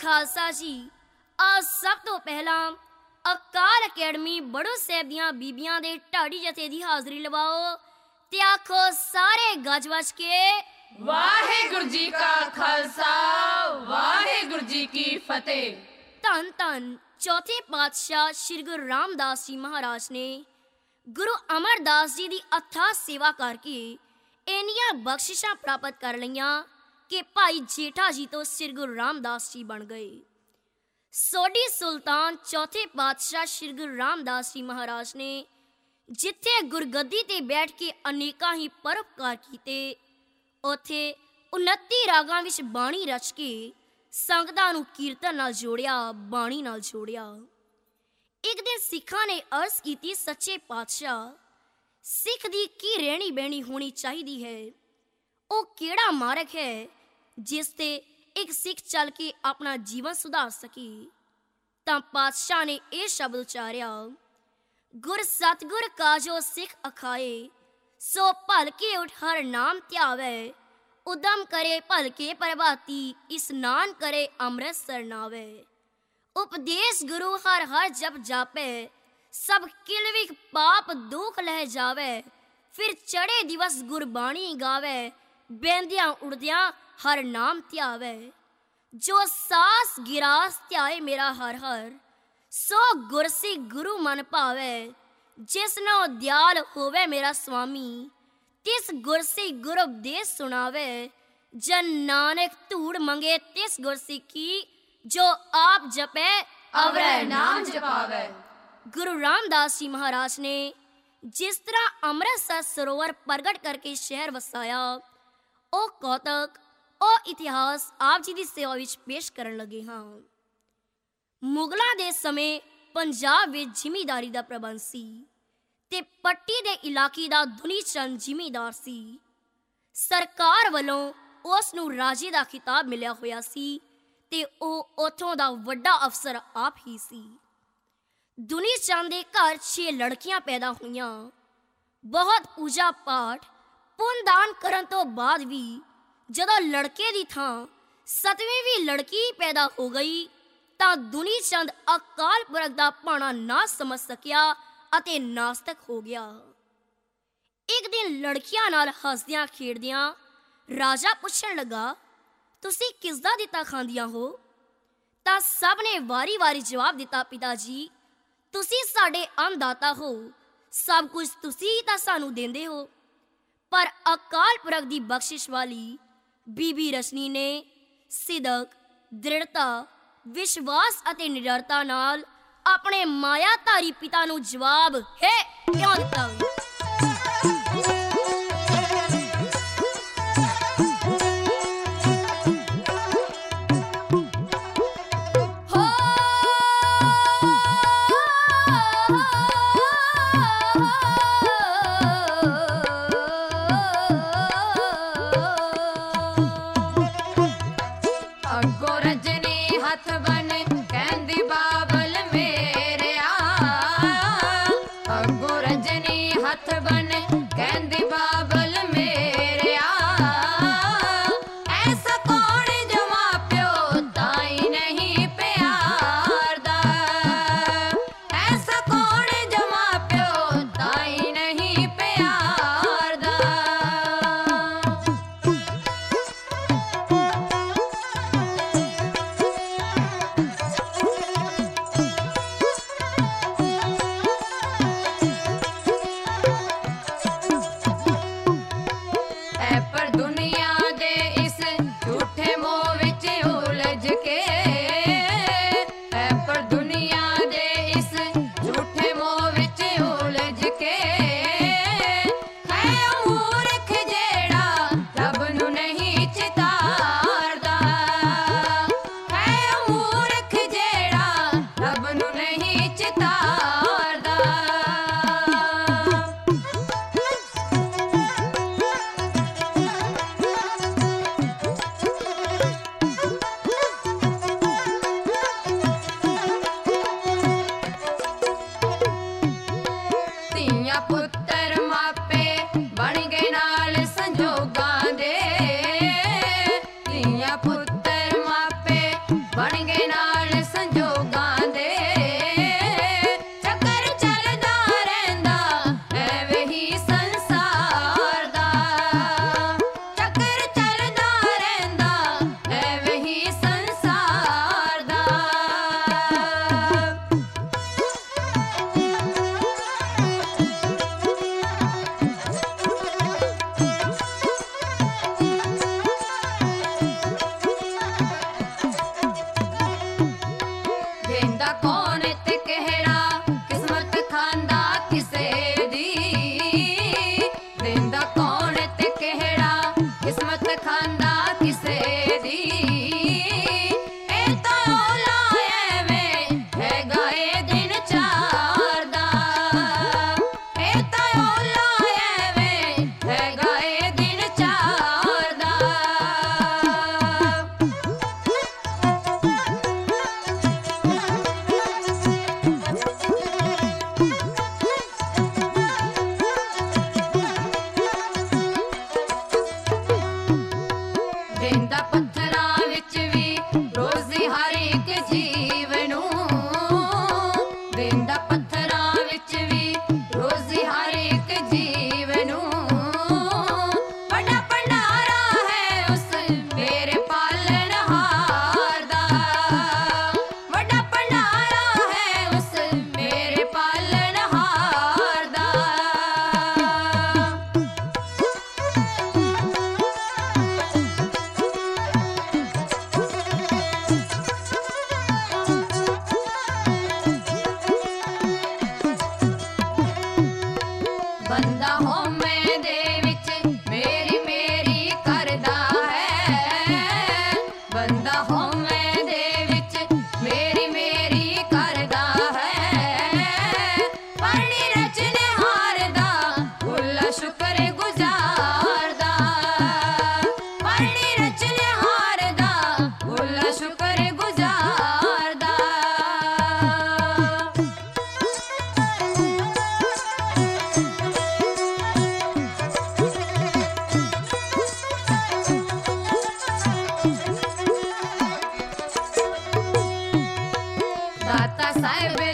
खालसा जी, आज सब तो पहला अकाल अकैडमी बड़ो साहब दियां बीबियां दे ढाडी जथे दी हाज़री लवाओ ते आखो सारे गज वज के वाहेगुरु जी का खालसा वाहेगुरु जी की फतेह। धन धन चौथे पातशाह श्री गुरु रामदास जी महाराज ने गुरु अमरदास जी दी अथाह सेवा करके इन्नियां बख्शिशां प्राप्त कर लईयां कि भाई जेठा जी तो श्री गुरु रामदास जी बन गए। सोडी सुल्तान चौथे पातशाह श्री गुरु रामदास जी महाराज ने जिथे गुरगद्दी ते बैठ के अनेकां ही परोपकार कीते, उथे 29 रागां विच बाणी रच के संगतां नूं कीर्तन नाल जोड़िया, बाणी नाल जोड़िया। एक दिन सिखां ने अर्ज कीती, सच्चे पातशाह, सिख दी की रहनी बहनी होनी चाहिदी है? ओ केड़ा मार्ग है जिस ते एक सिख चल के अपना जीवन सुधार सके? तां पातशाह ने यह शब्द उचारिया, गुर सतगुर काजो सिख अखाए, सो भलके उठ हर नाम ध्यावे, उदम करे भलके प्रभाती, स्नान करे अमृत सरनावे। उपदेश गुरु हर हर जप जापे, सब किलविक पाप दुख लह जावे, फिर चढ़े दिवस गुरबाणी गावे, बेंदियां उड़दियां हर नाम ध्यावे। जो सास गिरास ध्याए मेरा हर हर, सो गुरसी गुरु मन भावे, जिसनो दयाल होवे मेरा स्वामी, तिस गुरसी गुरु उपदेश सुनावे। जन नानक धूड़ मंगे तिस गुरसी की, जो आप जपे अवरै नाम जपावे। गुरु रामदास जी महाराज ने जिस तरह अमृतसर सरोवर प्रगट करके शहर वसाया, ओ कौतक ओ इतिहास आप जी दी सेवा विच पेश करन लगे हां। मुगलों दे समय पंजाब विच जिमीदारी दा प्रबंध सी ते पट्टी दे इलाके दा दुनी चंद जिमीदार सी। सरकार वालों उस नूं राजे दा खिताब मिलिया होया सी ते ओ उथों दा वड्डा अफसर आप ही सी। दुनी चंद दे घर 6 लड़कियां पैदा हुईयां। बहुत पूजा पाठ पुन दान करन तो बाद भी जदों लड़के दी थां 7वीं भी लड़की पैदा हो गई तां दुनी चंद अकाल पुरख दा भाणा ना समझ सकिया अते नास्तिक हो गया। एक दिन लड़कियां नाल हसदियां खेड़दियां राजा पुछण लगा, तुसी किसदा दिता खांदियां हो? तां सब ने वारी वारी जवाब दिता, पिताजी तुसी साडे अन्नदाता हो, सब कुछ तुसी तां सानू देंदे हो। पर अकाल पुरख दी बख्शिश वाली बीबी रशनी ने सिदक, दृढ़ता, विश्वास अते निडरता नाल अपने मायाधारी पिता नू जवाब है क्यों दिता। ਹਾਏ ਬੇ